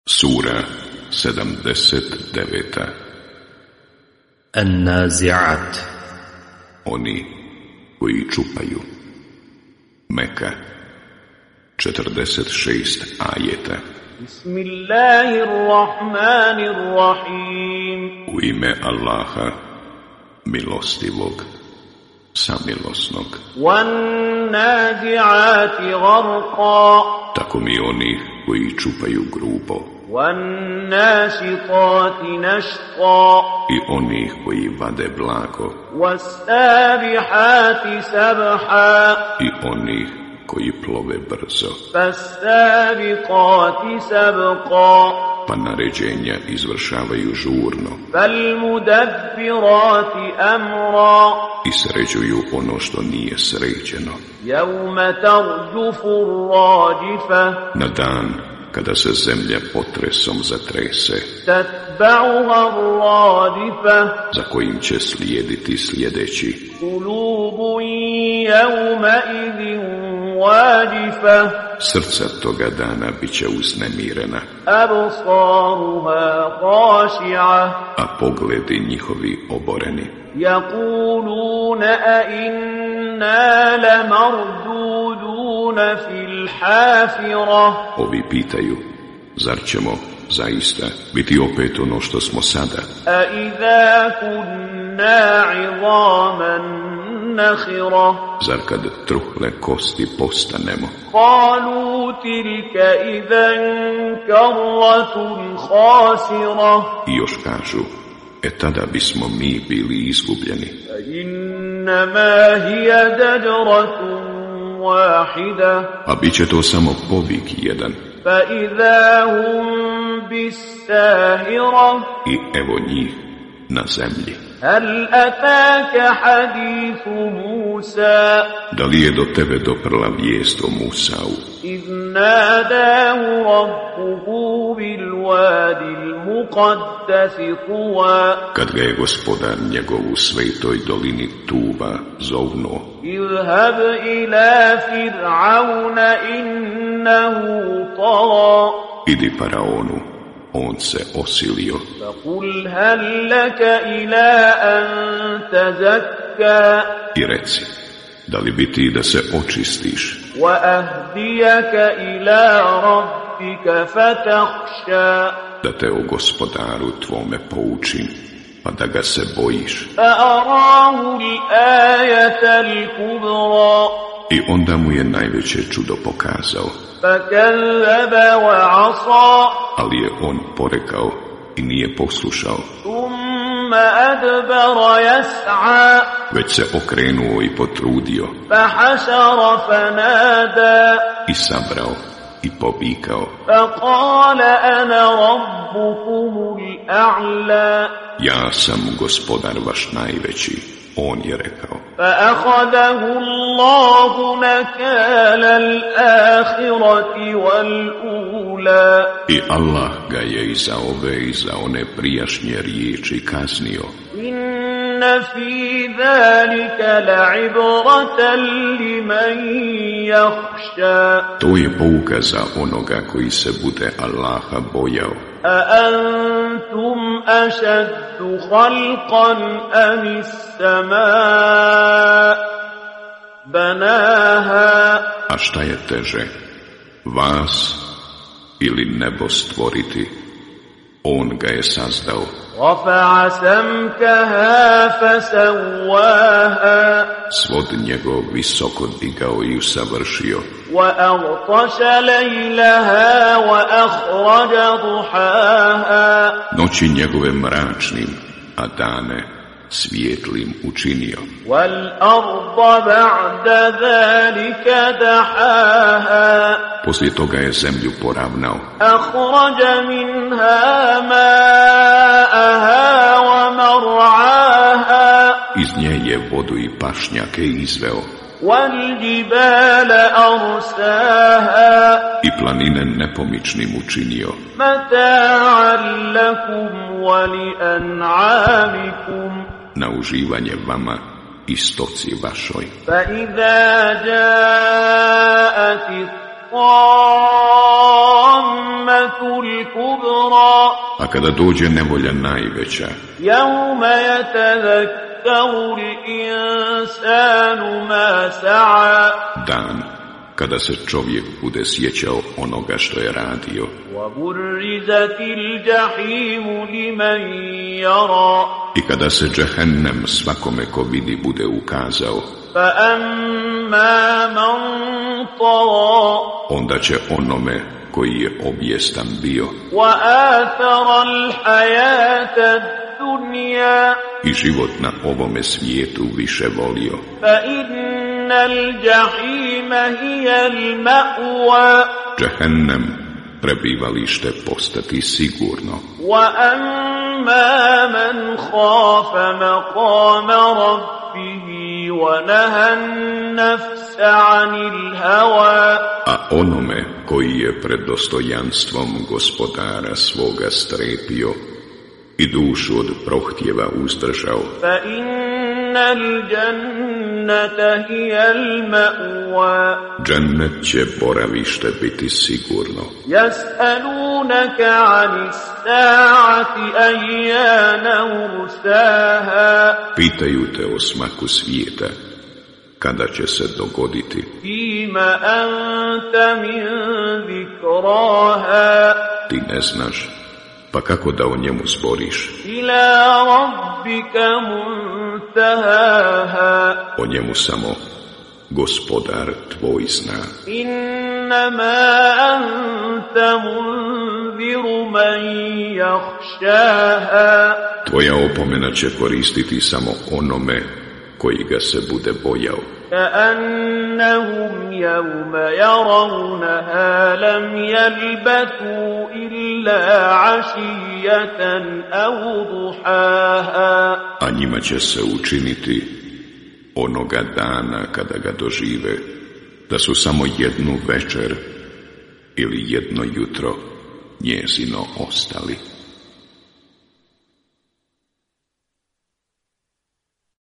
Sura 79. An-Nazi'at. Oni koji čupaju. Meka, 46 ajeta. Bismillahirrahmanirrahim. U ime Allaha, milostivog, samilosnog. Wan-nazi'ati gharqa. Tako mi oni koji čupaju grubo. Wan-nashitati nashqa. I oni koji vade blago. Was-sabihati sabha. I oni koji plove brzo. Fas-sabiqati sabqa. Pa naređenja izvršavaju žurno. Fal-mudabbirati amra. I sređuju ono što nije sređeno. Yawma tarjufu ar-rajifa. Na dan kada se zemlja potresom zatrese, Tatba'uha ar-radifa. za kojim će slijediti sljedeći. Qulubun yawma idhin wajifa. Srca toga dana bit će uznemirena, Absaruha khashi'a. a pogledi njihovi oboreni. Yaquluna a inna lamarduduna fil hafira. Ovi pitaju, zar ćemo zaista biti opet ono što smo sada? A idha kunna 'idhaman nakhira. Zar kad truhle kosti postanemo? Qalu tilka idhan karratun khasira. I još kažu, tada bismo mi bili izgubljeni. Innama hiya dajratun wahida. A bit će to samo povik jedan. Fa idha hum bis-sahira. I evo njih na zemlji. Hal ataka hadithu Musa. Da li je do tebe doprla vijest o Musau, Iz nadahu rabbuhu bil wadi al-muqaddasi tuwa. kad ga je gospodar njegov u svetoj dolini Tuva zovnuo? Idhab ila fir'auna innahu tagha. Idi faraonu, on se osilio. Faqul hal laka ila an tazakka. I reci, da li bi ti da se očistiš Wa ahdiyaka ila rabbika fatakhsha. da te o gospodaru tvome poučim, pa da ga se bojiš? Fa'arahu al-ayata al-kubra. I onda mu je najveće čudo pokazao, Fakallaba wa 'asa. ali je on porekao i nije poslušao, Thumma adbara yas'a. već se okrenuo i potrudio Fahashara fanada. i sabrao i povikao, Faqala ana rabbukumul a'la. ja sam gospodar vaš najveći. On je rekao. فأخذه الله نكال الآخرة والأولى. I Allah ga je i za ove i za one prijašnje riječi kaznio. إن في ذلك لعبرة لمن يخشى. To je pouka za onoga koji se bude Allaha bojao. أأنتم أشد خلقا أم السماء بناها. A šta je teže, vas ili nebo stvoriti? On ga je sazdao. رفع سمكها فسواها. Svod njegov visoko digao i usavršio. وأغطش ليلها وأخرج ضحاها. Noći njegove mračnim, a dane svijetlim učinio. والأرض بعد ذلك دحاها. Poslije toga je zemlju poravnao. أخرج منها ماءها ومرعاها. Iz nje je vodu i pašnjake izveo. والجبال أرساها. I planine nepomičnim učinio. متاعا لكم ولأنعامكم. Na uživanje vama i stoci vašoj. فإذا جاءت الطامة الكبرى A kada dođe nevolja najveća, يوم يتذكر الإنسان ما سعى dan kada se čovjek bude sjećao onoga što je radio, وبرزت الجحيم لمن يرى i kada se džehennem svakome ko vidi bude ukazao, فأما من طغى onda će onome koji je objestan bio وآثر الحياة الدنيا i život na ovome svijetu više volio, فإن الجحيم هي المأوى džehennem prebivalište postati sigurno. وأما من خاف مقام ربه ونهى النفس عن الهوى A onome koji je pred dostojanstvom gospodara svoga strepio i dušu od prohtjeva uzdržao, فإن الجنة هي المأوى džennet će boravište biti sigurno. يسألونك عن الساعة أيان مرساها Pitaju te o smaku svijeta, kada će se dogoditi. فيم أنت من ذكراها Ti ne znaš, pa kako da o njemu zboriš? إلى ربك منتهاها O njemu samo gospodar tvoj zna. إنما أنت منذر من يخشاها Tvoja opomena će koristiti samo onome koji ga se bude bojao. كأنهم يوم يرونها لم يلبثوا إلا عشية أو ضحاها A njima će se učiniti onoga dana kada ga dožive, da su samo jednu večer ili jedno jutro njezino ostali.